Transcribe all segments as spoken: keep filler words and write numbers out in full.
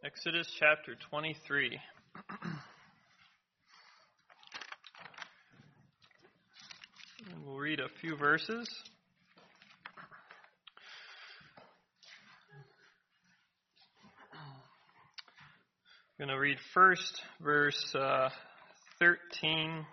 Exodus chapter twenty-three. And we'll read a few verses. I'm going to read first verse uh, thirteen,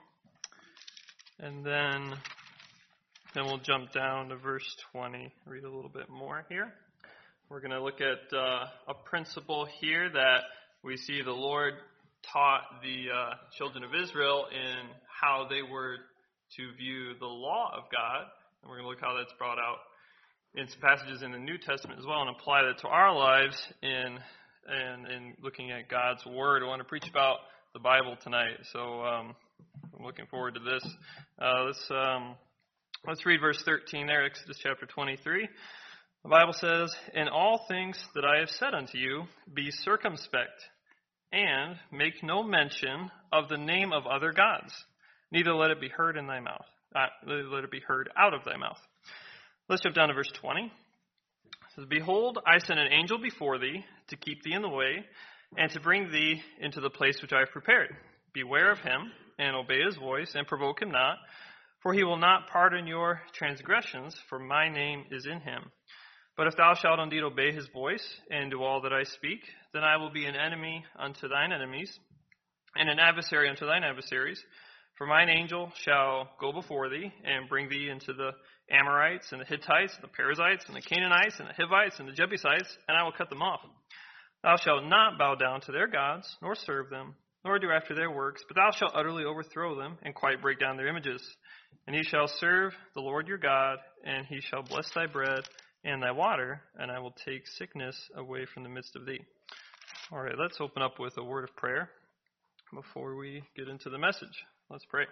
and then then we'll jump down to verse twenty. Read a little bit more here. We're going to look at uh, a principle here that we see the Lord taught the uh, children of Israel in how they were to view the law of God. And we're going to look how that's brought out in some passages in the New Testament as well and apply that to our lives in, in, in looking at God's Word. I want to preach about the Bible tonight, so um, I'm looking forward to this. Uh, let's, um, let's read verse thirteen there, Exodus chapter twenty-three. The Bible says, "In all things that I have said unto you, be circumspect, and make no mention of the name of other gods, neither let it be heard in thy mouth. Uh, let it be heard out of thy mouth." Let's jump down to verse twenty. It says, "Behold, I send an angel before thee to keep thee in the way, and to bring thee into the place which I have prepared. Beware of him, and obey his voice, and provoke him not, for he will not pardon your transgressions, for my name is in him. But if thou shalt indeed obey his voice, and do all that I speak, then I will be an enemy unto thine enemies, and an adversary unto thine adversaries. For mine angel shall go before thee, and bring thee into the Amorites, and the Hittites, and the Perizzites, and the Canaanites, and the Hivites, and the Jebusites, and I will cut them off. Thou shalt not bow down to their gods, nor serve them, nor do after their works, but thou shalt utterly overthrow them, and quite break down their images. And ye shall serve the Lord your God, and he shall bless thy bread and thy water, and I will take sickness away from the midst of thee." All right, let's open up with a word of prayer before we get into the message. Let's pray.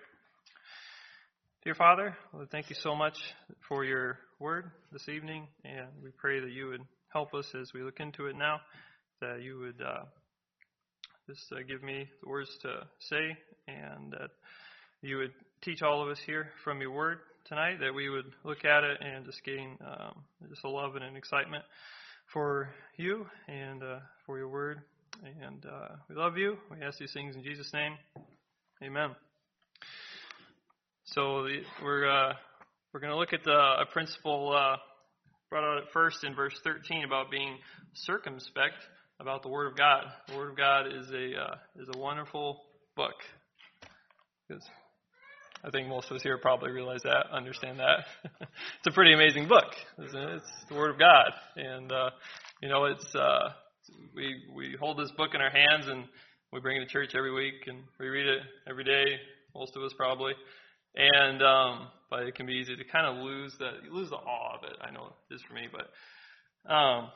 Dear Father, Lord, thank you so much for your word this evening, and we pray that you would help us as we look into it now, that you would uh, just uh, give me the words to say, and that you would teach all of us here from your word tonight, that we would look at it and just gain um, just a love and an excitement for you and uh, for your word. And uh, we love you. We ask these things in Jesus' name. Amen. So the, we're uh, we're going to look at the, a principle uh, brought out at first in verse thirteen about being circumspect about the Word of God. The Word of God is a uh, is a wonderful book. Because I think most of us here probably realize that, understand that. It's a pretty amazing book, isn't it? It's the Word of God. And, uh, you know, it's uh, we we hold this book in our hands and we bring it to church every week and we read it every day, most of us probably. And um, but it can be easy to kind of lose that, you lose the awe of it. I know it is for me, but um,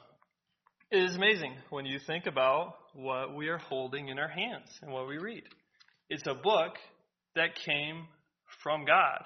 it is amazing when you think about what we are holding in our hands and what we read. It's a book that came from God.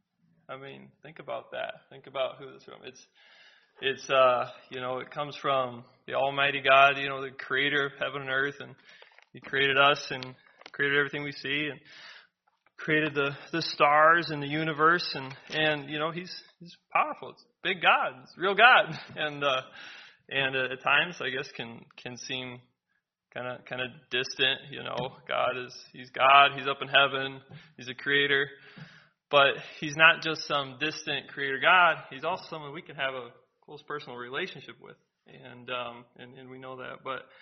I mean, think about that. Think about who this is from. It's, it's, uh, you know, it comes from the Almighty God, you know, the creator of heaven and earth, and he created us and created everything we see and created the, the stars and the universe, and, and, you know, he's, he's powerful. It's a big God. It's a real God. And, uh, and uh, at times, I guess, can, can seem kind of, kind of distant, you know. God is, he's God. He's up in heaven. He's a creator. But he's not just some distant creator God. He's also someone we can have a close personal relationship with. And um, and, and we know that.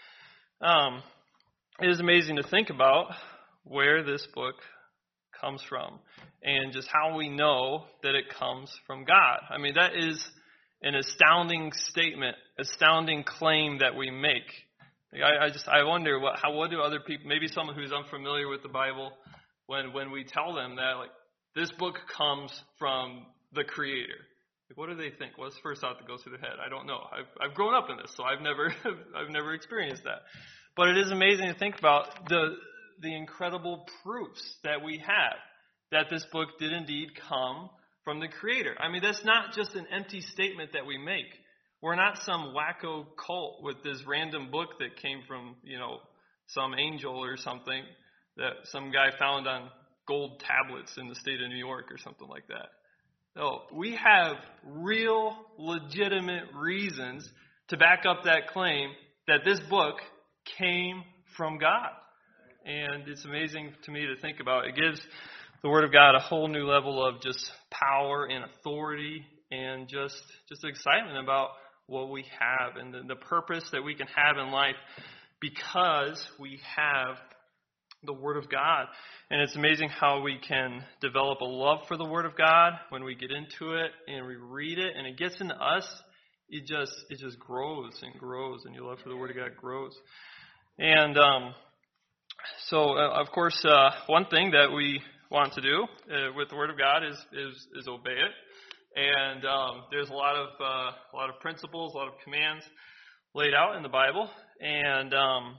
But um, it is amazing to think about where this book comes from and just how we know that it comes from God. I mean, that is an astounding statement, astounding claim that we make. I, I just I wonder what how what do other people, maybe someone who's unfamiliar with the Bible, when when we tell them that, like, this book comes from the Creator. Like, what do they think? What's the first thought that goes through their head? I don't know. I've I've grown up in this, so I've never I've never experienced that. But it is amazing to think about the the incredible proofs that we have that this book did indeed come from the Creator. I mean, that's not just an empty statement that we make. We're not some wacko cult with this random book that came from, you know, some angel or something that some guy found on gold tablets in the state of New York or something like that. No, we have real, legitimate reasons to back up that claim that this book came from God. And it's amazing to me to think about. It gives the Word of God a whole new level of just power and authority and just just excitement about what we have and the, the purpose that we can have in life because we have the Word of God. And it's amazing how we can develop a love for the Word of God when we get into it and we read it and it gets into us. It just it just grows and grows, and your love for the Word of God grows. And um, so, uh, of course, uh, one thing that we want to do uh, with the Word of God is is, is obey it. And um, there's a lot of uh, a lot of principles, a lot of commands laid out in the Bible, and um,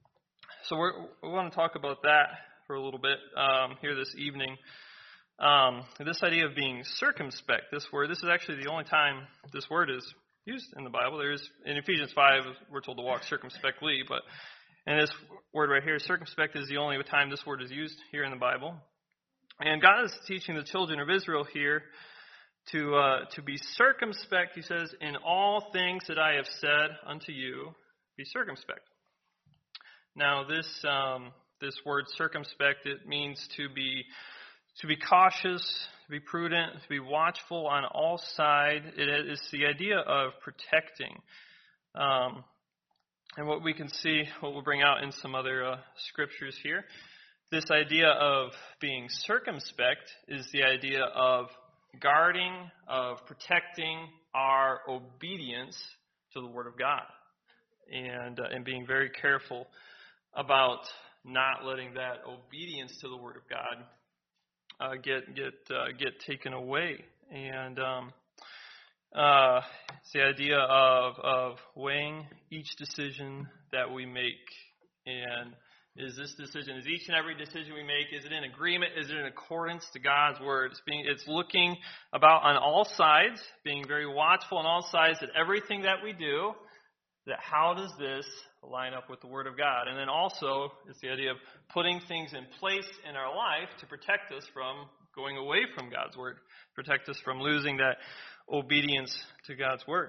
so we're, we want to talk about that for a little bit um, here this evening. Um, this idea of being circumspect, this word, this is actually the only time this word is used in the Bible. There is in Ephesians five, we're told to walk circumspectly, but in this word right here, circumspect is the only time this word is used here in the Bible. And God is teaching the children of Israel here to uh, to be circumspect. He says, "In all things that I have said unto you, be circumspect." Now, this um, this word circumspect, it means to be to be cautious, to be prudent, to be watchful on all sides. It is the idea of protecting. Um, and what we can see, what we'll bring out in some other uh, scriptures here, this idea of being circumspect is the idea of guarding, of protecting our obedience to the Word of God, and uh, and being very careful about not letting that obedience to the Word of God uh, get get uh, get taken away. And um, uh, it's the idea of of weighing each decision that we make. And is this decision, is each and every decision we make, is it in agreement? Is it in accordance to God's Word? It's, being, it's looking about on all sides, being very watchful on all sides that everything that we do, that how does this line up with the Word of God? And then also, it's the idea of putting things in place in our life to protect us from going away from God's Word, protect us from losing that obedience to God's Word.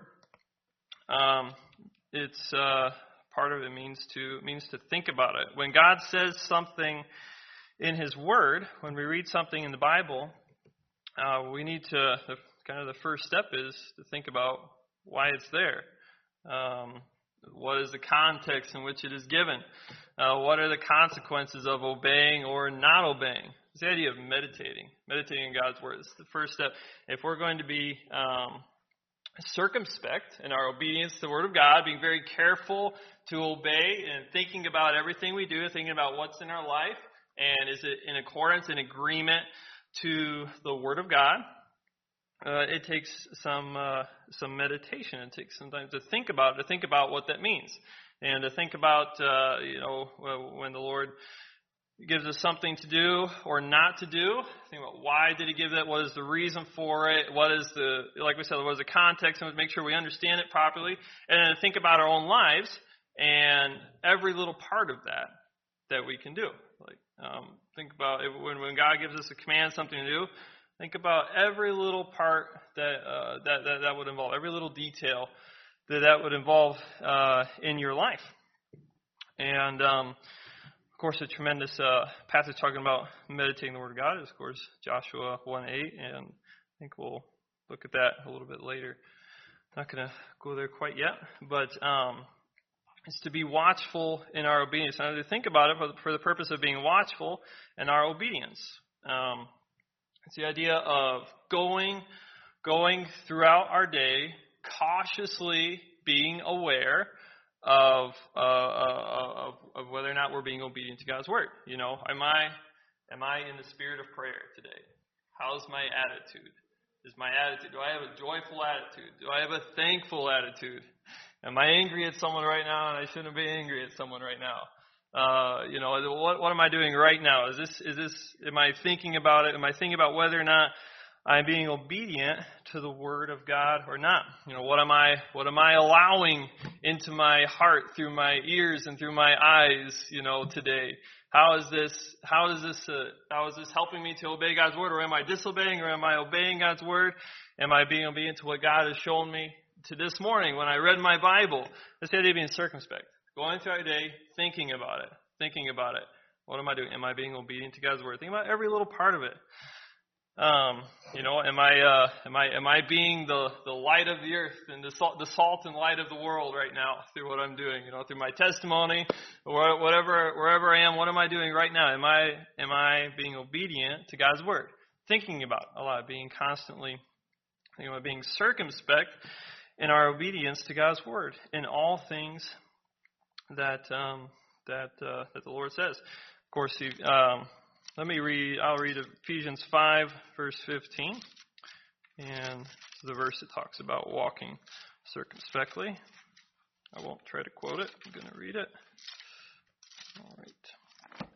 Um, it's uh, part of it means to means to think about it. When God says something in His Word, when we read something in the Bible, uh, we need to, the, kind of the first step is to think about why it's there. Um, what is the context in which it is given? Uh, what are the consequences of obeying or not obeying? It's the idea of meditating, meditating in God's Word. It's the first step. If we're going to be um, circumspect in our obedience to the Word of God, being very careful to obey and thinking about everything we do, thinking about what's in our life, and is it in accordance, in agreement to the Word of God, uh, it takes some uh, some meditation. It takes some time to think about it, to think about what that means, and to think about, uh, you know, when the Lord gives us something to do or not to do. Think about why did He give that? What is the reason for it? What is the, like we said, what is the context? And make sure we understand it properly. And then think about our own lives and every little part of that that we can do. Like um, think about it, when when God gives us a command, something to do. Think about every little part that uh, that, that that would involve, every little detail that that would involve uh, in your life. And um, of course, a tremendous uh, passage talking about meditating the Word of God is, of course, Joshua one eight, and I think we'll look at that a little bit later. Not going to go there quite yet, but um, it's to be watchful in our obedience. And to think about it for the, for the purpose of being watchful in our obedience. Um, it's the idea of going, going throughout our day, cautiously being aware Of, uh, of of whether or not we're being obedient to God's Word. You know, am I am I in the spirit of prayer today? How's my attitude? Is my attitude? Do I have a joyful attitude? Do I have a thankful attitude? Am I angry at someone right now and I shouldn't be angry at someone right now? Uh, you know, what what am I doing right now? Is this is this? Am I thinking about it? Am I thinking about whether or not I'm being obedient to the Word of God or not? You know, what am I what am I allowing into my heart through my ears and through my eyes, you know, today? How is this how is this uh, how is this helping me to obey God's Word, or am I disobeying, or am I obeying God's Word? Am I being obedient to what God has shown me to this morning when I read my Bible? That's the idea of being circumspect. Going throughout your day, thinking about it, thinking about it. What am I doing? Am I being obedient to God's word? Think about every little part of it. Um, you know, am I, uh, am I, am I being the, the light of the earth and the salt, the salt and light of the world right now through what I'm doing? You know, through my testimony, or whatever, wherever I am, what am I doing right now? Am I, am I being obedient to God's word? Thinking about a lot, being constantly, thinking about being circumspect in our obedience to God's word in all things that, um, that, uh, that the Lord says. Of course, he, um, Let me read, I'll read Ephesians five, verse fifteen. And this is the verse that talks about walking circumspectly. I won't try to quote it. I'm going to read it. All right.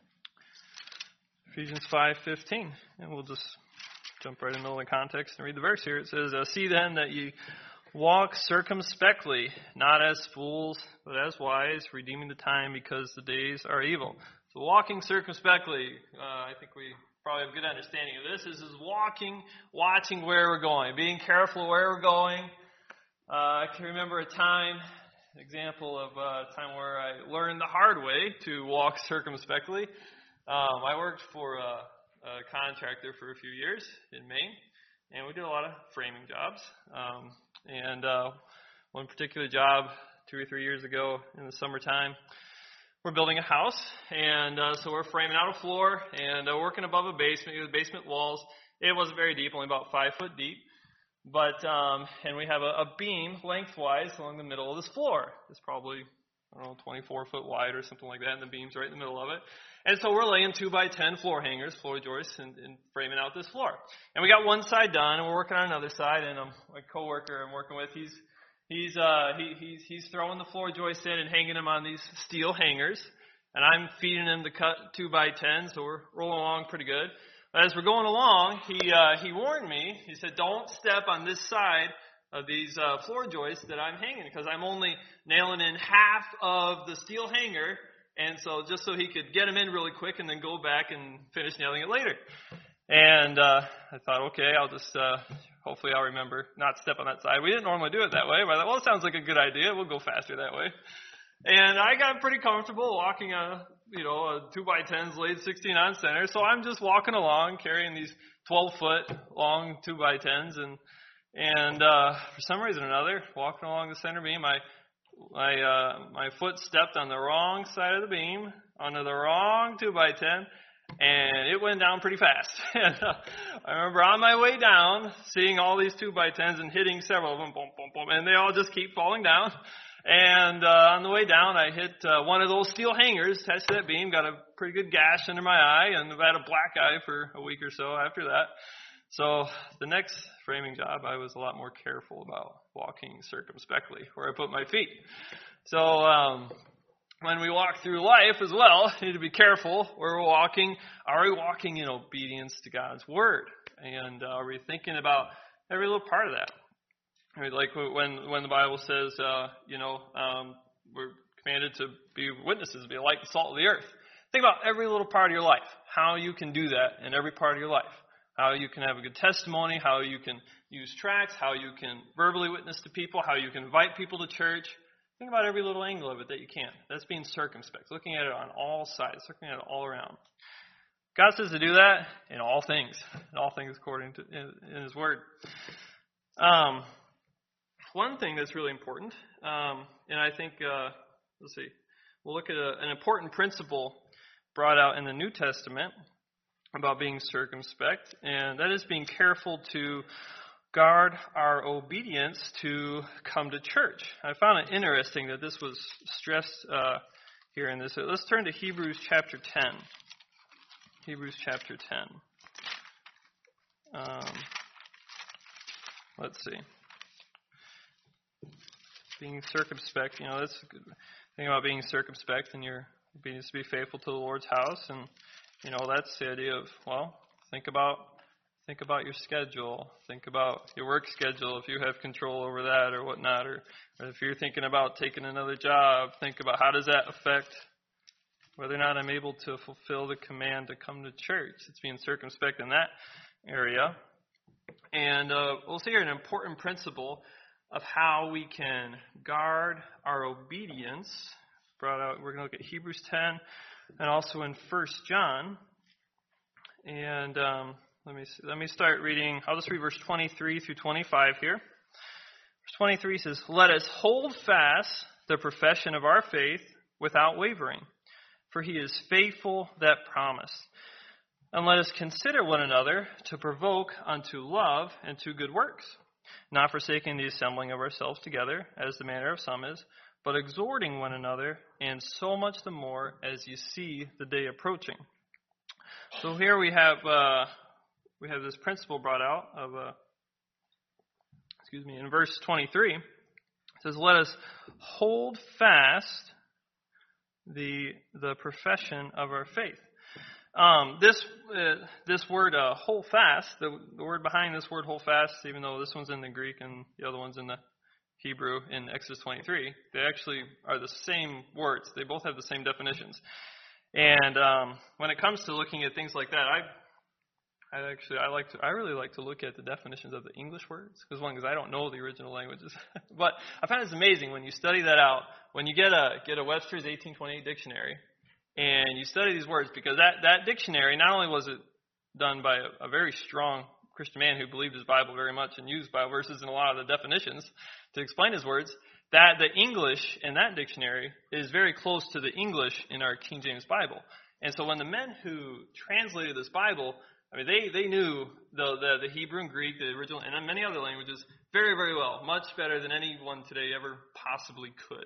Ephesians five fifteen. And we'll just jump right in the middle of the context and read the verse here. It says, uh, See then that ye walk circumspectly, not as fools, but as wise, redeeming the time because the days are evil. So walking circumspectly, uh, I think we probably have a good understanding of this. This is walking, watching where we're going, being careful where we're going. Uh, I can remember a time, an example of a time where I learned the hard way to walk circumspectly. Um, I worked for a, a contractor for a few years in Maine, and we did a lot of framing jobs. Um, and uh, one particular job two or three years ago in the summertime, we're building a house, and uh, so we're framing out a floor and uh, working above a basement with basement walls. It wasn't very deep, only about five foot deep, but um, and we have a, a beam lengthwise along the middle of this floor. It's probably, I don't know, twenty-four foot wide or something like that, and the beam's right in the middle of it. And so we're laying two by ten floor hangers, floor joists, and, and framing out this floor. And we got one side done, and we're working on another side. And um, my coworker I'm working with, he's He's uh he, he's he's throwing the floor joists in and hanging them on these steel hangers, and I'm feeding him the cut two by ten, so we're rolling along pretty good. But as we're going along, he uh, he warned me. He said, "Don't step on this side of these uh, floor joists that I'm hanging, because I'm only nailing in half of the steel hanger, and so just so he could get them in really quick and then go back and finish nailing it later." And uh, I thought, okay, I'll just. Uh, Hopefully I'll remember not to step on that side. We didn't normally do it that way, but I thought, well, it sounds like a good idea. We'll go faster that way. And I got pretty comfortable walking on, a, you know, a two by tens laid sixteen on center. So I'm just walking along, carrying these twelve foot long two by tens, and and uh, for some reason or another, walking along the center beam, I my uh, my foot stepped on the wrong side of the beam onto the wrong two by ten. And it went down pretty fast. And, uh, I remember on my way down, seeing all these two by tens and hitting several of them, boom, boom, boom, and they all just keep falling down. And uh, on the way down, I hit uh, one of those steel hangers attached to that beam, got a pretty good gash under my eye, and I've had a black eye for a week or so after that. So the next framing job, I was a lot more careful about walking circumspectly where I put my feet. So um when we walk through life as well, we need to be careful where we're walking. Are we walking in obedience to God's word? And uh, are we thinking about every little part of that? I mean, like when when the Bible says, uh, you know, um, we're commanded to be witnesses, be a light and salt of the earth. Think about every little part of your life, how you can do that in every part of your life, how you can have a good testimony, how you can use tracts, how you can verbally witness to people, how you can invite people to church. Think about every little angle of it that you can. That's being circumspect, looking at it on all sides, looking at it all around. God says to do that in all things, in all things according to in, in His Word. Um, one thing that's really important, um, and I think, uh, let's see, we'll look at a, an important principle brought out in the New Testament about being circumspect, and that is being careful to guard our obedience to come to church. I found it interesting that this was stressed uh, here in this. Let's turn to Hebrews chapter ten. Hebrews chapter ten. Um, let's see. Being circumspect, you know, that's a good thing about being circumspect and your obedience to be faithful to the Lord's house. And, you know, that's the idea of, well, think about Think about your schedule. Think about your work schedule if you have control over that or whatnot. Or, or if you're thinking about taking another job, think about how does that affect whether or not I'm able to fulfill the command to come to church. It's being circumspect in that area. And uh, we'll see here an important principle of how we can guard our obedience, brought out. We're going to look at Hebrews ten and also in First John. And um, let me see, let me start reading. I'll just read verse twenty-three through twenty-five here. Verse twenty-three says, "Let us hold fast the profession of our faith without wavering, for he is faithful that promised. And let us consider one another to provoke unto love and to good works, not forsaking the assembling of ourselves together, as the manner of some is, but exhorting one another, and so much the more as you see the day approaching." So here we have uh, we have this principle brought out of uh, excuse me in verse twenty-three. It says, "Let us hold fast the the profession of our faith." Um, this uh, this word uh, "hold fast," the, the word behind this word "hold fast," even though this one's in the Greek and the other one's in the Hebrew in Exodus twenty-three, they actually are the same words. They both have the same definitions. And um, when it comes to looking at things like that, I I actually I like to I really like to look at the definitions of the English words, because one, because I don't know the original languages. But I find it's amazing when you study that out. When you get a get a Webster's eighteen twenty-eight dictionary, and you study these words, because that, that dictionary, not only was it done by a, a very strong Christian man who believed his Bible very much and used Bible verses in a lot of the definitions to explain his words, that the English in that dictionary is very close to the English in our King James Bible. And so when the men who translated this Bible, I mean, they, they knew the, the, the Hebrew and Greek, the original, and many other languages very, very well, much better than anyone today ever possibly could.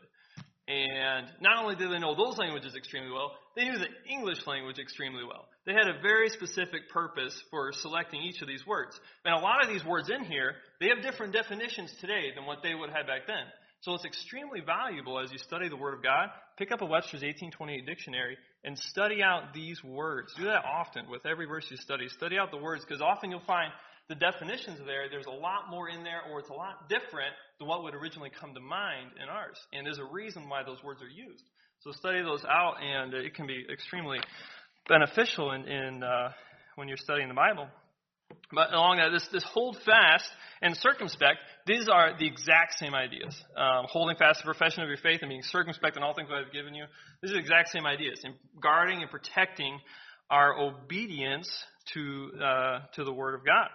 And not only did they know those languages extremely well, they knew the English language extremely well. They had a very specific purpose for selecting each of these words. And a lot of these words in here, they have different definitions today than what they would have back then. So it's extremely valuable as you study the Word of God. Pick up a Webster's eighteen twenty-eight dictionary and study out these words. Do that often with every verse you study. Study out the words, because often you'll find the definitions there, there's a lot more in there, or it's a lot different than what would originally come to mind in ours. And there's a reason why those words are used. So study those out, and it can be extremely beneficial in, in uh, when you're studying the Bible. But along that, this, this hold fast and circumspect, these are the exact same ideas. Um, holding fast the profession of your faith and being circumspect in all things that I've given you, these are the exact same ideas. And guarding and protecting our obedience to uh, to the Word of God.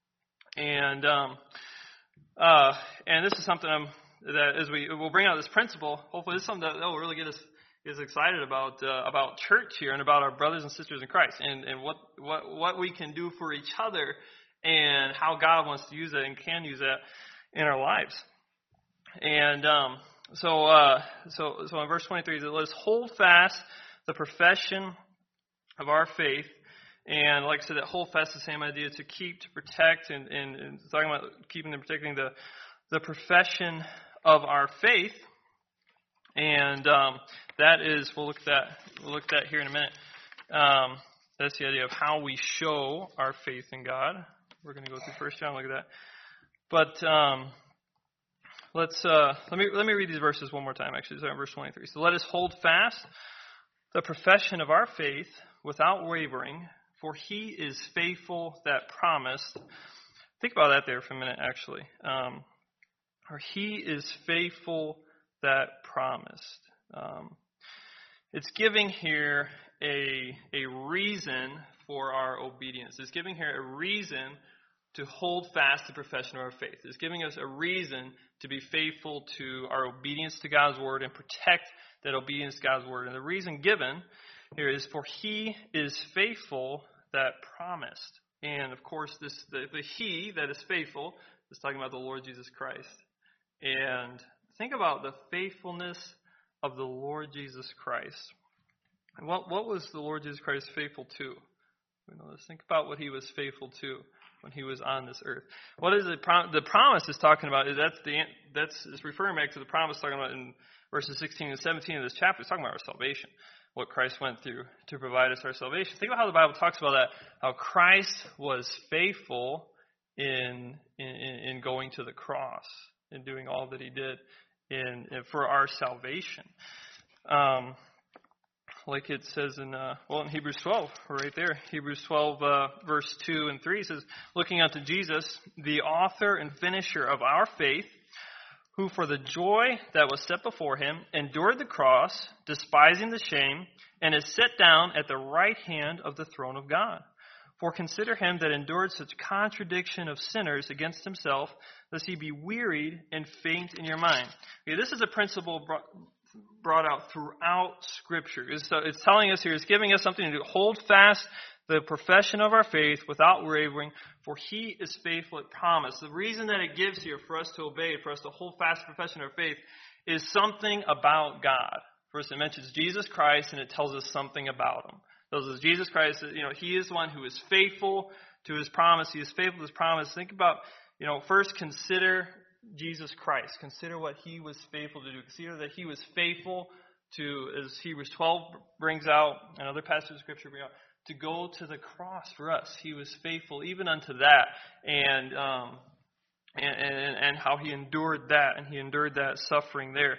And um, uh, and this is something I'm, that as we we'll bring out this principle, hopefully this is something that will really get us is excited about uh, about church here and about our brothers and sisters in Christ, and, and what, what what we can do for each other, and how God wants to use that and can use that in our lives. And um, so uh, so so in verse twenty-three, it says, "Let us hold fast the profession of our faith." And like I said, that hold fast is the same idea, to keep, to protect, and, and, and talking about keeping and protecting the the profession of our faith. And um, that is, we'll look at that, we'll look at that here in a minute. Um, that's the idea of how we show our faith in God. We're going to go through First John, look at that. But um, let's uh, let me let me read these verses one more time. Actually, so verse twenty-three. "So let us hold fast the profession of our faith without wavering, for he is faithful that promised." Think about that there for a minute, actually. Um, or he is faithful that promised. Um, it's giving here a, a reason for our obedience. It's giving here a reason to hold fast the profession of our faith. It's giving us a reason to be faithful to our obedience to God's Word and protect that obedience to God's Word. And the reason given here is, for he is faithful that promised. And of course, this the, the he that is faithful is talking about the Lord Jesus Christ. And think about the faithfulness of the Lord Jesus Christ. And what what was the Lord Jesus Christ faithful to? We know this. Think about what he was faithful to when he was on this earth. What is it? The promise is talking about is that's the that's is referring back to the promise talking about in verses sixteen and seventeen of this chapter. It's talking about our salvation, what Christ went through to provide us our salvation. Think about how the Bible talks about that. How Christ was faithful in in, in going to the cross and doing all that he did in, in for our salvation. Um, like it says in uh, well in Hebrews twelve, right there. Hebrews twelve, uh, verse two and three says, "Looking unto Jesus, the author and finisher of our faith, who for the joy that was set before him endured the cross, despising the shame, and is set down at the right hand of the throne of God. For consider him that endured such contradiction of sinners against himself, lest he be wearied and faint in your mind. Okay, this is a principle brought, brought out throughout Scripture. It's, uh, it's telling us here, it's giving us something to do. Hold fast the profession of our faith without wavering, for he is faithful at promise. The reason that it gives here for us to obey, for us to hold fast the profession of our faith, is something about God. First, it mentions Jesus Christ, and it tells us something about him. It tells us Jesus Christ, you know, he is the one who is faithful to his promise. He is faithful to his promise. Think about, you know, first consider Jesus Christ. Consider what he was faithful to do. Consider that he was faithful to, as Hebrews twelve brings out, and other passages of Scripture bring out, to go to the cross for us. He was faithful even unto that, and um, and, and and how he endured that, and he endured that suffering there.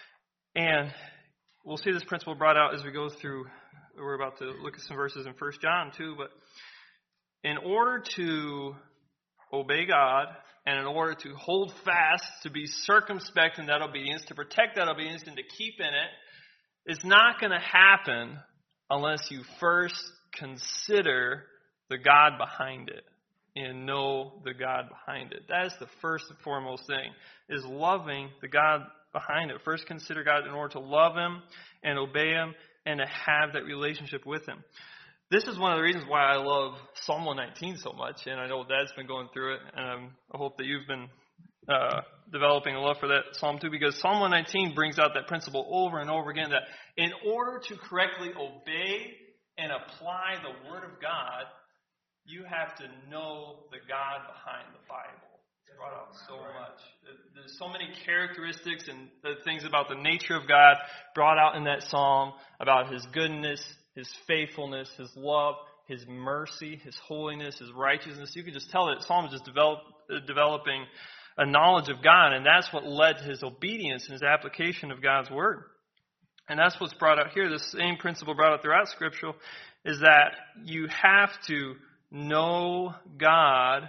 And we'll see this principle brought out as we go through. We're about to look at some verses in First John too, but in order to obey God, and in order to hold fast, to be circumspect in that obedience, to protect that obedience, and to keep in it, it's not going to happen unless you first consider the God behind it and know the God behind it. That is the first and foremost thing, is loving the God behind it. First consider God in order to love him and obey him and to have that relationship with him. This is one of the reasons why I love Psalm one nineteen so much, and I know Dad's been going through it, and um, I hope that you've been uh, developing a love for that Psalm too, because Psalm one nineteen brings out that principle over and over again, that in order to correctly obey and apply the Word of God, you have to know the God behind the Bible. It's brought out so much. There's so many characteristics and the things about the nature of God brought out in that psalm, about his goodness, his faithfulness, his love, his mercy, his holiness, his righteousness. You can just tell that Psalm is just develop, uh, developing a knowledge of God, and that's what led to his obedience and his application of God's Word. And that's what's brought out here. This same principle brought out throughout Scripture is that you have to know God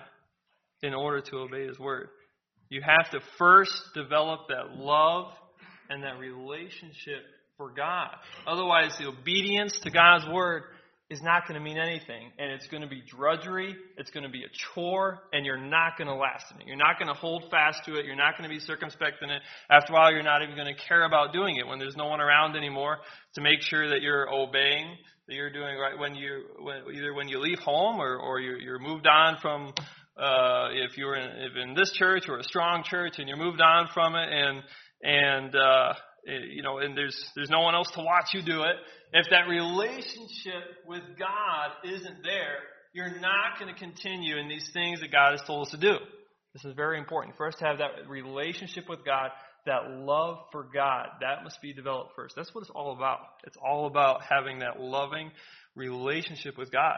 in order to obey his Word. You have to first develop that love and that relationship for God. Otherwise, the obedience to God's Word is not going to mean anything. And it's going to be drudgery. It's going to be a chore. And you're not going to last in it. You're not going to hold fast to it. You're not going to be circumspect in it. After a while, you're not even going to care about doing it when there's no one around anymore to make sure that you're obeying, that you're doing right when you, when, either when you leave home or, or you're, you're moved on from, uh, if you're in, if in this church or a strong church and you're moved on from it and, and, uh, you know, and there's there's no one else to watch you do it. If that relationship with God isn't there, you're not going to continue in these things that God has told us to do. This is very important. First, to have that relationship with God, that love for God, that must be developed first. That's what it's all about. It's all about having that loving relationship with God.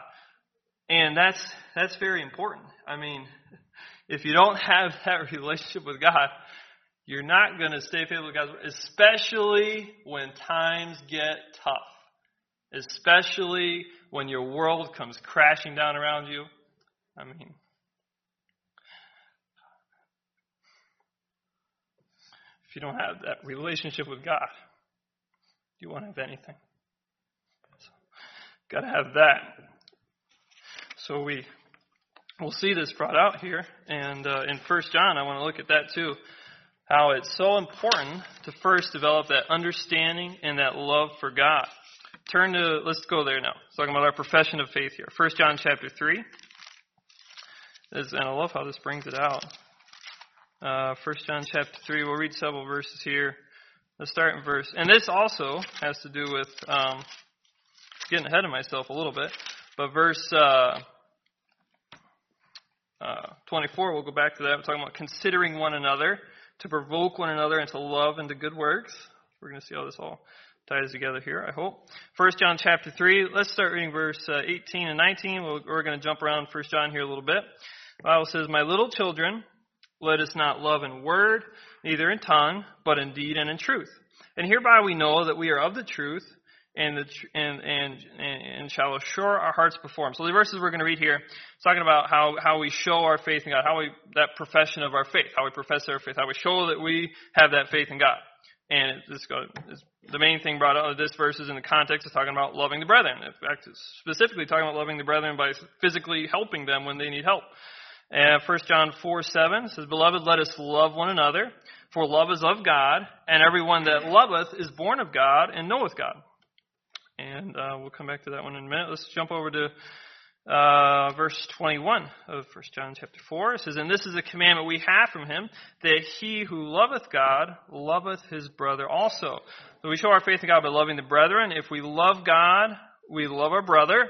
And that's that's very important. I mean, if you don't have that relationship with God, you're not going to stay faithful to God's Word, especially when times get tough. Especially when your world comes crashing down around you. I mean, if you don't have that relationship with God, you won't have anything. So, got to have that. So we we'll see this brought out here, and uh, in First John, I want to look at that too. How it's so important to first develop that understanding and that love for God. Turn to, let's go there now. It's talking about our profession of faith here. First John chapter three. This, and I love how this brings it out. Uh, First John chapter three. We'll read several verses here. Let's start in verse. And this also has to do with, um, getting ahead of myself a little bit. But verse uh, uh, twenty-four, we'll go back to that. We're talking about considering one another, to provoke one another into love and to good works. We're going to see how this all ties together here, I hope. First John chapter three, let's start reading verse uh, eighteen and nineteen. We'll, we're going to jump around First John here a little bit. The Bible says, "My little children, let us not love in word, neither in tongue, but in deed and in truth. And hereby we know that we are of the truth, and the and and and shall assure our hearts before Him. So the verses we're going to read here, it's talking about how how we show our faith in God, how we that profession of our faith, how we profess our faith, how we show that we have that faith in God. And this goes, the main thing brought out of this verse is in the context of talking about loving the brethren. In fact, it's specifically talking about loving the brethren by physically helping them when they need help. And First John four seven says, Beloved, let us love one another, for love is of God, and everyone that loveth is born of God and knoweth God. And uh, we'll come back to that one in a minute. Let's jump over to uh, verse twenty-one of First John chapter four. It says, And this is a commandment we have from Him, that he who loveth God loveth his brother also. So we show our faith in God by loving the brethren. If we love God, we love our brother.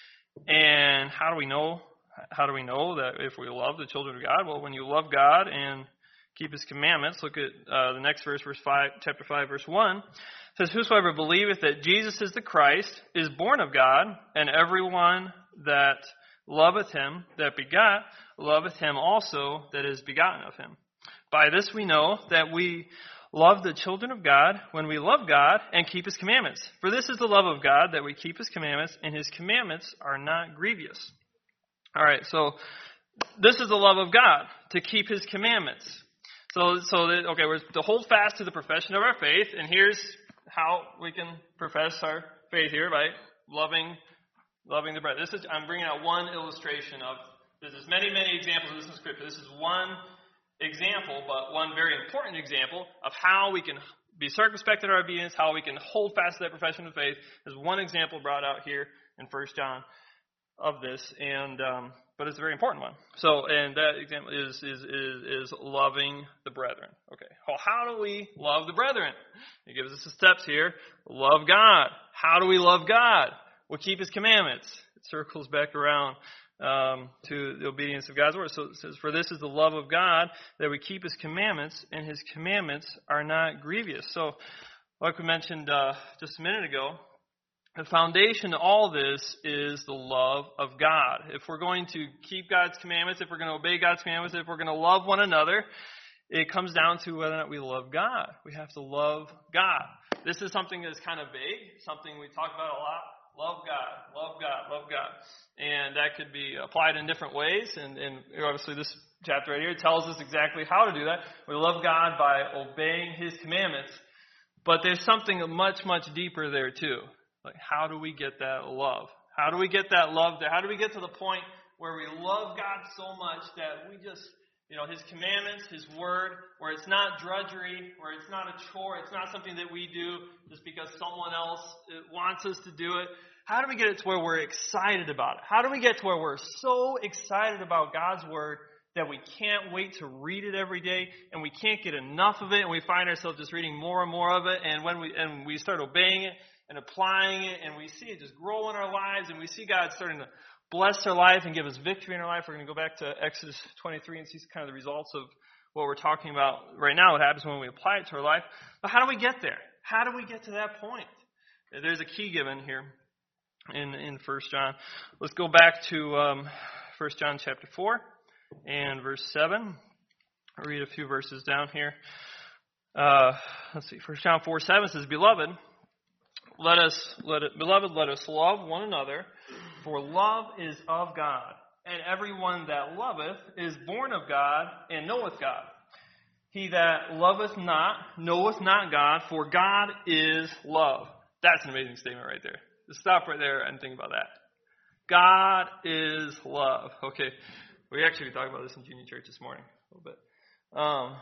And how do we know? How do we know that if we love the children of God? Well, when you love God and keep His commandments, look at uh, the next verse, verse five, chapter five, verse one. It says, Whosoever believeth that Jesus is the Christ is born of God, and everyone that loveth Him that begot loveth Him also that is begotten of Him. By this we know that we love the children of God when we love God and keep His commandments. For this is the love of God, that we keep His commandments, and His commandments are not grievous. All right, so this is the love of God, to keep His commandments. So, so that, okay, we're to hold fast to the profession of our faith, and here's how we can profess our faith here, by loving, loving the brethren. This is, I'm bringing out one illustration of, there's many, many examples of this in Scripture. This is one example, but one very important example of how we can be circumspect in our obedience, how we can hold fast to that profession of faith. There's one example brought out here in First John of this, and um, but it's a very important one. So, and that example is is is, is loving the brethren. Okay, well, how do we love the brethren? He gives us the steps here. Love God. How do we love God? We'll keep His commandments. It circles back around um, to the obedience of God's word. So it says, for this is the love of God, that we keep His commandments, and His commandments are not grievous. So, like we mentioned uh, just a minute ago, the foundation to all this is the love of God. If we're going to keep God's commandments, if we're going to obey God's commandments, if we're going to love one another, it comes down to whether or not we love God. We have to love God. This is something that's kind of vague, something we talk about a lot. Love God, love God, love God. And that could be applied in different ways. And, and obviously this chapter right here tells us exactly how to do that. We love God by obeying His commandments. But there's something much, much deeper there too. Like, how do we get that love? How do we get that love there? How do we get to the point where we love God so much that we just, you know, His commandments, His word, where it's not drudgery, where it's not a chore, it's not something that we do just because someone else wants us to do it. How do we get it to where we're excited about it? How do we get to where we're so excited about God's word that we can't wait to read it every day, and we can't get enough of it, and we find ourselves just reading more and more of it, and when we and we start obeying it and applying it, and we see it just grow in our lives, and we see God starting to bless our life and give us victory in our life. We're going to go back to Exodus twenty-three and see kind of the results of what we're talking about right now, what happens when we apply it to our life. But how do we get there? How do we get to that point? There's a key given here in, in First John. Let's go back to um, First John chapter four and verse seven. I'll read a few verses down here. Uh, let's see, First John four seven says, Beloved, Let us, let it, beloved, let us love one another, for love is of God, and everyone that loveth is born of God and knoweth God. He that loveth not knoweth not God, for God is love. That's an amazing statement right there. Just stop right there and think about that. God is love. Okay, we actually talked about this in junior church this morning a little bit. Um,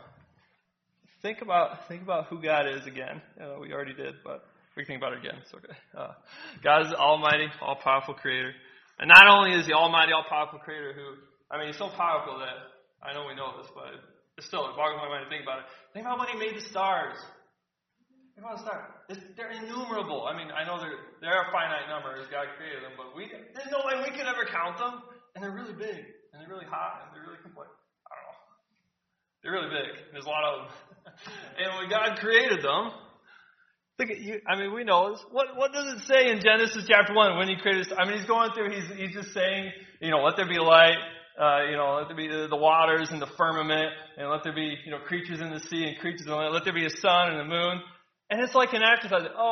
think about think about who God is again. Uh, we already did, but we can think about it again. It's okay. Uh, God is the almighty, all-powerful creator. And not only is He almighty, all-powerful creator who, I mean, He's so powerful that, I know we know this, but it's still, it boggles my mind to think about it. Think about when He made the stars. Think about the stars. It's, they're innumerable. I mean, I know they're, they're a finite number as God created them, but we there's no way we could ever count them. And they're really big, and they're really hot, and they're really complex. I don't know. They're really big. There's a lot of them. And when God created them, look at you. I mean, we know this. What what does it say in Genesis chapter one when He created? I mean, He's going through. He's he's just saying, you know, let there be light. Uh, you know, let there be the, the waters and the firmament, and let there be, you know, creatures in the sea and creatures in the land. Let there be a sun and a moon. And it's like an afterthought. Oh,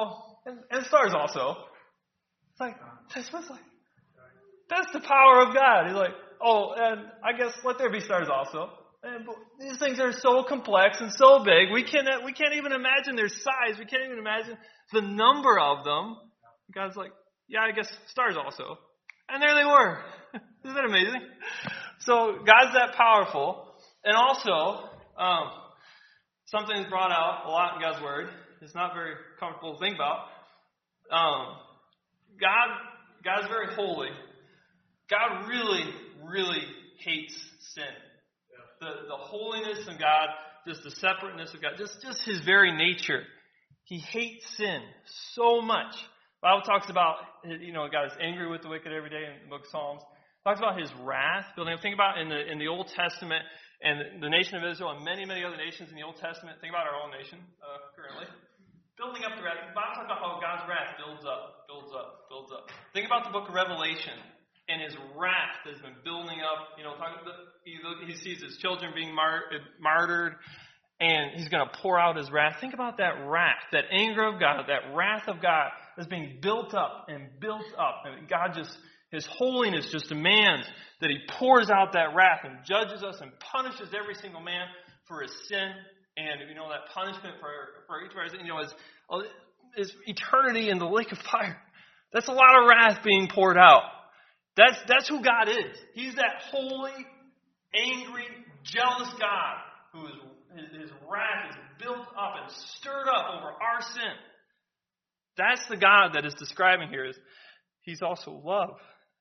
And, and stars also. It's like, that's what's like, that's the power of God. He's like, oh, and I guess let there be stars also. And these things are so complex and so big, we can't, we can't even imagine their size. We can't even imagine the number of them. God's like, yeah, I guess stars also. And there they were. Isn't that amazing? So God's that powerful. And also, um, something is brought out a lot in God's Word. It's not very comfortable to think about. Um, God, God is very holy. God really, really hates sin. The, the holiness of God, just the separateness of God, just, just His very nature. He hates sin so much. The Bible talks about, you know, God is angry with the wicked every day in the book of Psalms. It talks about His wrath building up. Think about in the in the Old Testament and the nation of Israel and many, many other nations in the Old Testament. Think about our own nation uh, currently. Building up the wrath. The Bible talks about how God's wrath builds up, builds up, builds up. Think about the book of Revelation and His wrath has been building up. You know, talking about the, he, he sees His children being mar- martyred. And He's going to pour out His wrath. Think about that wrath, that anger of God, that wrath of God is being built up and built up. And God just, His holiness just demands that He pours out that wrath and judges us and punishes every single man for his sin. And, you know, that punishment for, for each of our sin, you know, is, is eternity in the lake of fire. That's a lot of wrath being poured out. That's, that's who God is. He's that holy, angry, jealous God who is His, his wrath is built up and stirred up over our sin. That's the God that is describing here. Is He's also love.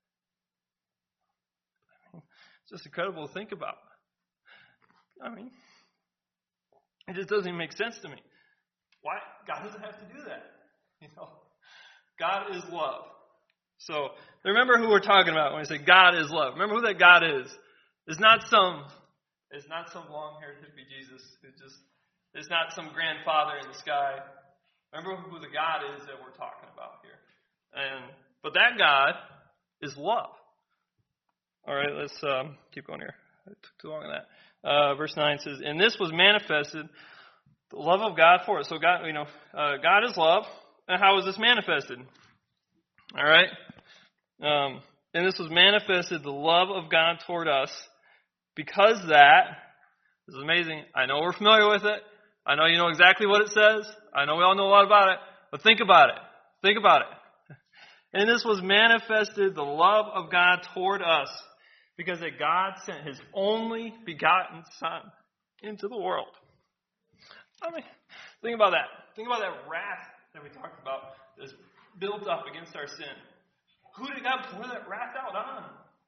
It's just incredible to think about. I mean, it just doesn't even make sense to me. Why? God doesn't have to do that. You know, God is love. So remember who we're talking about when we say God is love. Remember who that God is. It's not some. It's not some long-haired hippie Jesus who just. It's not some grandfather in the sky. Remember who the God is that we're talking about here. And but that God is love. All right, let's um, keep going here. I took too long on that. Uh, verse nine says, "And this was manifested, the love of God for us." So God, you know, uh, God is love. And how was this manifested? All right. Um, and this was manifested, the love of God toward us, because that, this is amazing. I know we're familiar with it. I know you know exactly what it says. I know we all know a lot about it. But think about it. Think about it. And this was manifested, the love of God toward us, because that God sent His only begotten Son into the world. I mean, think about that. Think about that wrath that we talked about that's built up against our sin. Who did God pour that wrath out on?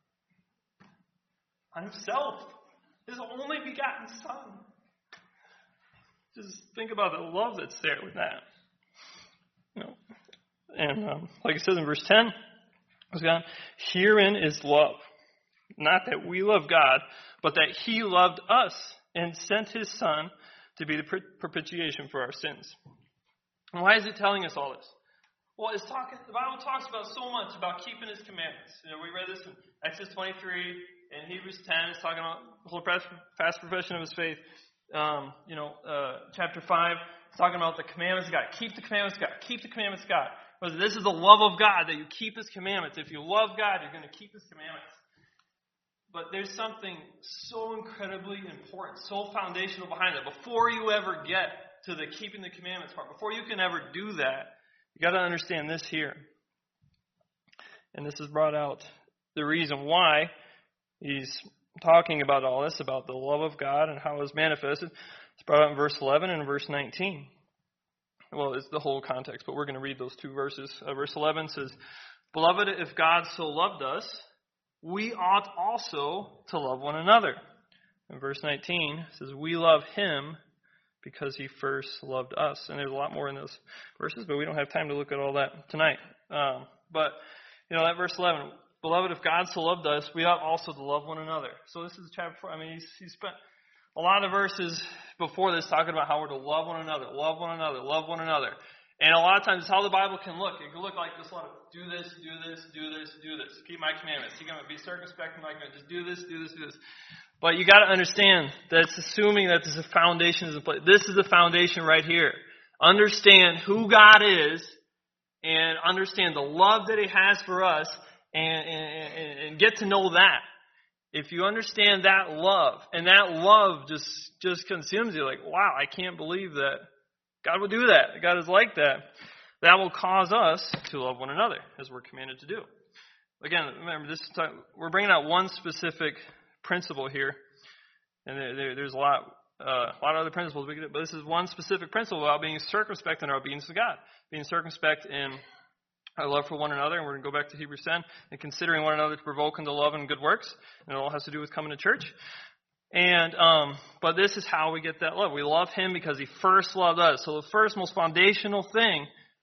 On Himself. His only begotten Son. Just think about the love that's there with that. You know, and um, like it says in verse ten, God, herein is love. Not that we love God, but that He loved us and sent His Son to be the propitiation for our sins. And why is it telling us all this? Well, it's talking. The Bible talks about so much about keeping His commandments. You know, we read this in Exodus twenty-three and Hebrews ten. It's talking about the whole fast profession of His faith. Um, you know, uh, chapter five, it's talking about the commandments of God. Keep the commandments of God. Keep the commandments of God. Because this is the love of God, that you keep His commandments. If you love God, you're going to keep His commandments. But there's something so incredibly important, so foundational behind it. Before you ever get to the keeping the commandments part, before you can ever do that, you got to understand this here. And this is brought out the reason why he's talking about all this, about the love of God and how it was manifested. It's brought out in verse eleven and verse nineteen. Well, it's the whole context, but we're going to read those two verses. Uh, verse eleven says, "Beloved, if God so loved us, we ought also to love one another." And verse nineteen says, "We love Him because He first loved us." And there's a lot more in those verses, but we don't have time to look at all that tonight. Um, but, you know, that verse eleven, "Beloved, if God so loved us, we ought also to love one another." So this is chapter four. I mean, he's, he's spent a lot of verses before this talking about how we're to love one another, love one another, love one another. And a lot of times it's how the Bible can look. It can look like this, a lot of do this, do this, do this, do this. Keep my commandments. You're going to be circumspect in my commandments. Just do this, do this, do this. But you got to understand that it's assuming that this is a foundation is in place. This is the foundation right here. Understand who God is and understand the love that He has for us and, and, and get to know that. If you understand that love, and that love just, just consumes you, like, wow, I can't believe that God would do that. God is like that. That will cause us to love one another, as we're commanded to do. Again, remember, this is talk, we're bringing out one specific principle here, and there, there, there's a lot, uh, a lot of other principles we could do, but this is one specific principle about being circumspect in our obedience to God, being circumspect in our love for one another, and we're going to go back to Hebrews ten, and considering one another to provoke unto love and good works, and it all has to do with coming to church. And um, but this is how we get that love. We love Him because He first loved us. So the first, most foundational thing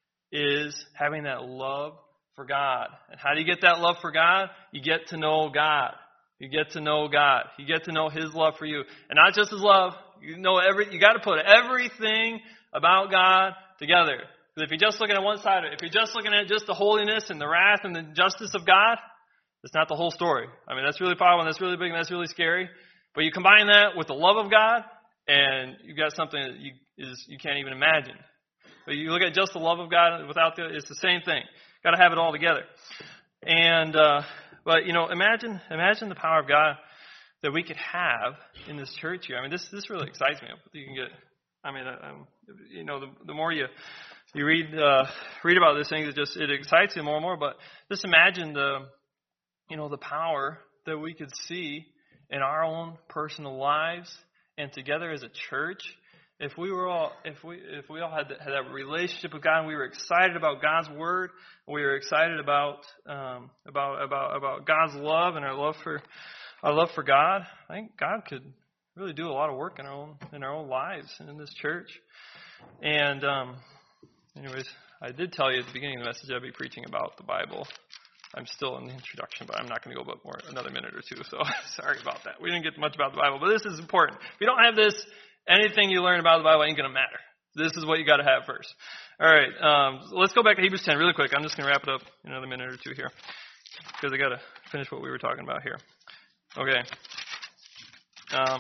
is having that love for God. And how do you get that love for God? You get to know God. You get to know God. You get to know His love for you, and not just His love. You know every. You got to put everything about God together. Because if you're just looking at one side of it, if you're just looking at just the holiness and the wrath and the justice of God, it's not the whole story. I mean, that's really powerful, and that's really big, and that's really scary. But you combine that with the love of God, and you've got something that you is you can't even imagine. But you look at just the love of God without the, it's the same thing. Got to have it all together. And uh, but you know, imagine imagine the power of God that we could have in this church here. I mean, this this really excites me. You can get. I mean, um, you know, the, the more you you read uh, read about this thing, it just it excites you more and more. But just imagine the you know the power that we could see in our own personal lives and together as a church. If we were all, if we, if we all had that, had that relationship with God, and we were excited about God's word, we were excited about, um, about, about, about God's love and our love for, our love for God, I think God could really do a lot of work in our own, in our own lives and in this church. And, um, anyways, I did tell you at the beginning of the message I'd be preaching about the Bible. I'm still in the introduction, but I'm not going to go about more another minute or two. So sorry about that. We didn't get much about the Bible, but this is important. If you don't have this, anything you learn about the Bible ain't going to matter. This is what you got to have first. All right, um, let's go back to Hebrews ten really quick. I'm just going to wrap it up in another minute or two here because I got to finish what we were talking about here. Okay. Um,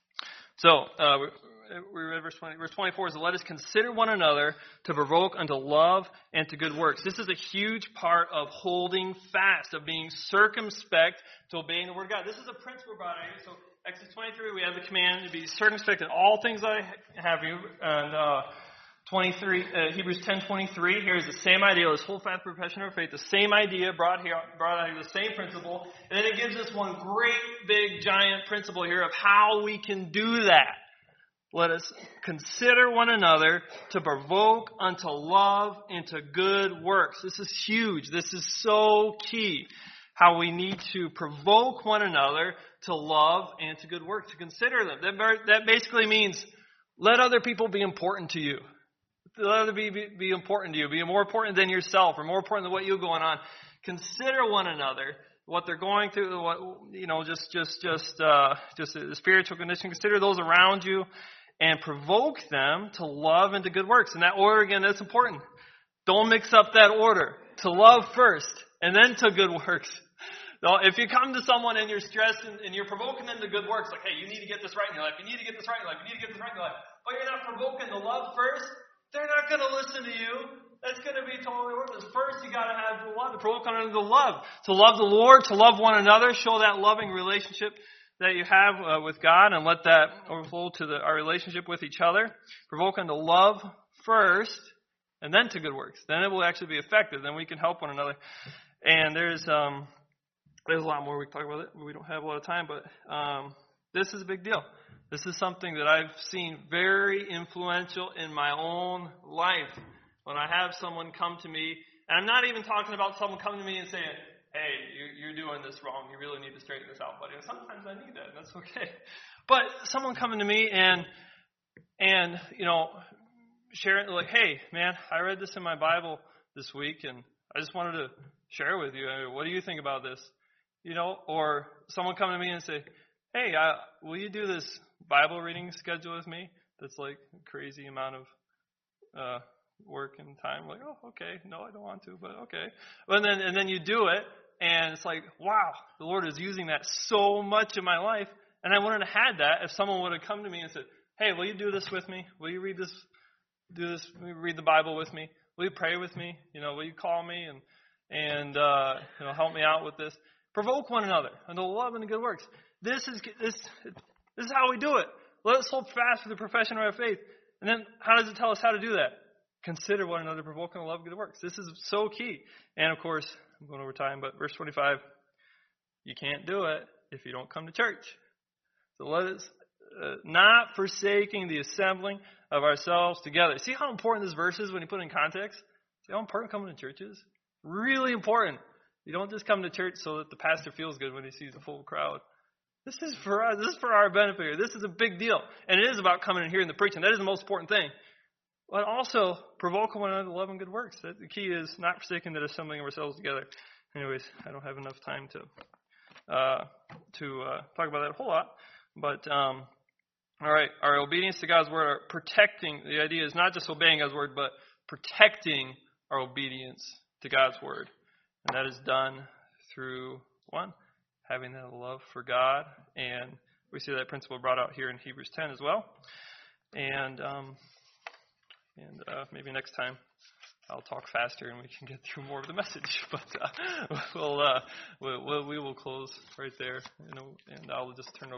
so uh, we, we read verse twenty. Verse twenty-four is, "Let us consider one another to provoke unto love and to good works." This is a huge part of holding fast, of being circumspect to obeying the word of God. This is a principle about it. So Exodus twenty-three, we have the command to be circumspect in all things I have you. And uh, twenty-three, uh, Hebrews ten twenty-three, here's the same idea. Let's hold fast the profession of our faith. The same idea brought here, brought out here, the same principle. And then it gives us one great, big, giant principle here of how we can do that. Let us consider one another to provoke unto love and to good works. This is huge. This is so key. How we need to provoke one another to love and to good work, to consider them. That, that basically means let other people be important to you. Let other be, be, be important to you. Be more important than yourself, or more important than what you're going on. Consider one another, what they're going through, what you know, just just just uh, just the spiritual condition. Consider those around you, and provoke them to love and to good works. And that order again, that's important. Don't mix up that order. To love first, and then to good works. So if you come to someone and you're stressed and, and you're provoking them to good works, like, hey, you need to get this right in your life, you need to get this right in your life, you need to get this right in your life, but you're not provoking the love first, they're not going to listen to you. That's going to be totally worthless. First, you got to have the love, to provoke them to love. To love the Lord, to love one another, show that loving relationship that you have uh, with God, and let that overflow to the, our relationship with each other. Provoke them to love first, and then to good works. Then it will actually be effective. Then we can help one another. And there's um, there's a lot more we can talk about it, but we don't have a lot of time. But um, this is a big deal. This is something that I've seen very influential in my own life. When I have someone come to me, and I'm not even talking about someone coming to me and saying, hey, you're doing this wrong. You really need to straighten this out, buddy. And sometimes I need that, and that's okay. But someone coming to me and, and you know, sharing, like, hey, man, I read this in my Bible this week, and I just wanted to share with you. I mean, what do you think about this? You know, or someone coming to me and say, hey, uh, will you do this Bible reading schedule with me? That's like a crazy amount of uh, work and time. Like, oh, okay. No, I don't want to, but okay. And then, and then you do it, and it's like, wow, the Lord is using that so much in my life. And I wouldn't have had that if someone would have come to me and said, hey, will you do this with me? Will you read this, do this, read the Bible with me? will you pray with me? You know, will you call me and and uh, you know, help me out with this? Provoke one another unto love and the good works. This is this this is how we do it. Let us hold fast to the profession of our faith. And then how does it tell us how to do that? Consider one another provoking to love and good works. This is so key. And of course, I'm going over time, but verse twenty-five, you can't do it if you don't come to church. So let us uh, not forsaking the assembling of ourselves together. See how important this verse is when you put it in context? See how important coming to church is? Really important. You don't just come to church so that the pastor feels good when he sees a full crowd. This is for us. This is for our benefit. This is a big deal. And it is about coming and hearing the preaching. That is the most important thing. But also, provoke one another to love and good works. That the key is not forsaking the assembling of ourselves together. Anyways, I don't have enough time to uh, to uh, talk about that a whole lot. But, um, all right, our obedience to God's word, our protecting, the idea is not just obeying God's word, but protecting our obedience to God's word. And that is done through, one, having that love for God, and we see that principle brought out here in Hebrews ten as well. And um, and uh, maybe next time I'll talk faster and we can get through more of the message. But uh, we'll, uh, we'll we will close right there, you know, and I'll just turn it over.